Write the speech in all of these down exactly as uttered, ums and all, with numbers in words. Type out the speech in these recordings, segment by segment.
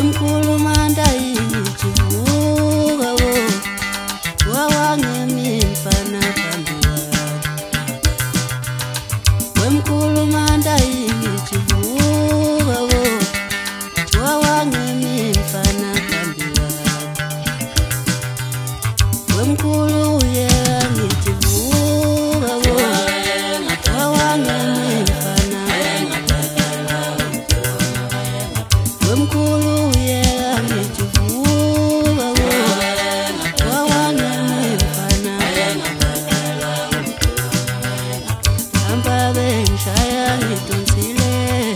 wemkhulu mandayi chivuka wo wawangemi mfana phambi wakho wemkhulu mandayi chivuka wo wawangemi mfana phambi wakho wemkhulu uyeka ngichivuka wo wawangemi mfana wemkhulu uyeka ngichivuka wo wawangemi mfana hamba bengishaya ngidonsile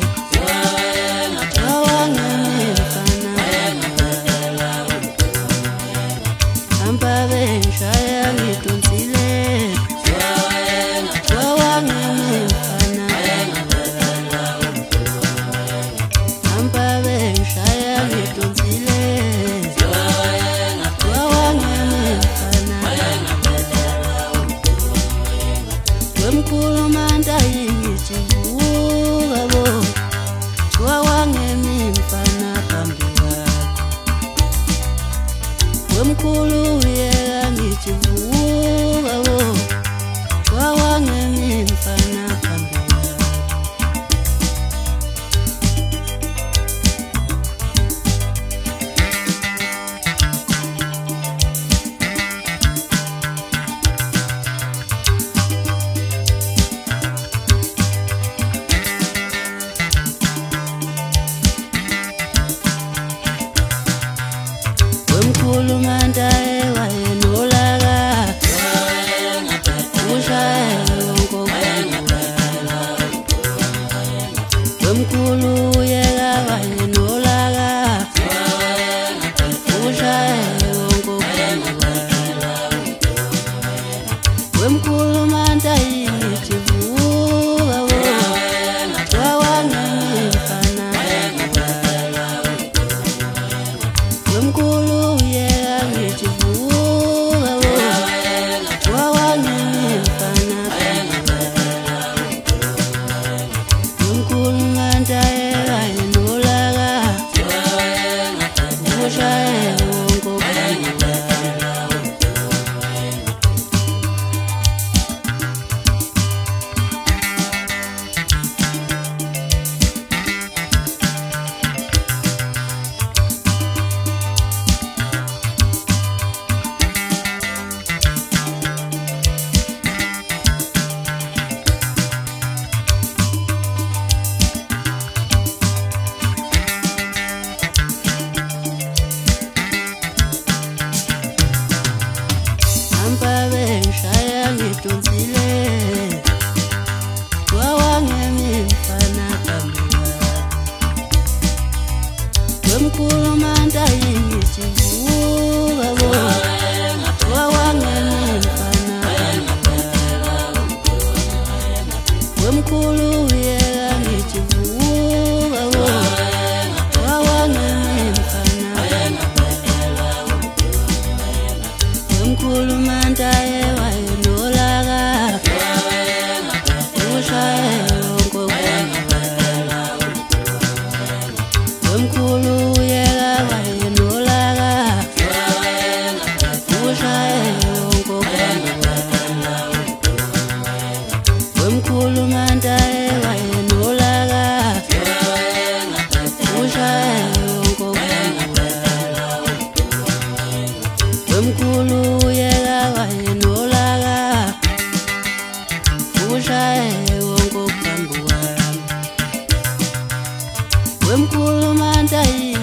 wawangemi mfana hamba bengishaya ngidonsile wawangemi mfana hamba bengishaya ngidonsile wawangemi mfana wemkhulu mandayi chivuka wo wawangemi mfana phambi wakho wemkhulu uyeka ngichivuka wo wawangemi mfana phambi wakho wemkhulu mandayi wayenolaka ushaye wonke wemkhulu uyeka wayenolaka ushaye wonke wemkhulu mandayi chivuka wo wawangemi mfana wemkhulu uyeka ngichivuka wo wawangemi mfana wemkhulu mandayi wayenolaka ushaye wonke hamba bengishaya ngidonsile wawangemi mfana phambi wakho wemkhulu mandayi chivuka wo wawangemi mfana wemkhulu uyeka ngichivuka wo wawangemi mfana wemkhulu mandayi wayenolaka ushaye wonke wemkhulu uyeka wayenolaka ushaye wonke wemkhulu mandayi wayenolaka ushaye wonke wemkhulu uyeka wayenolaka ushaye wonke phambi wami wemkhulu mandayi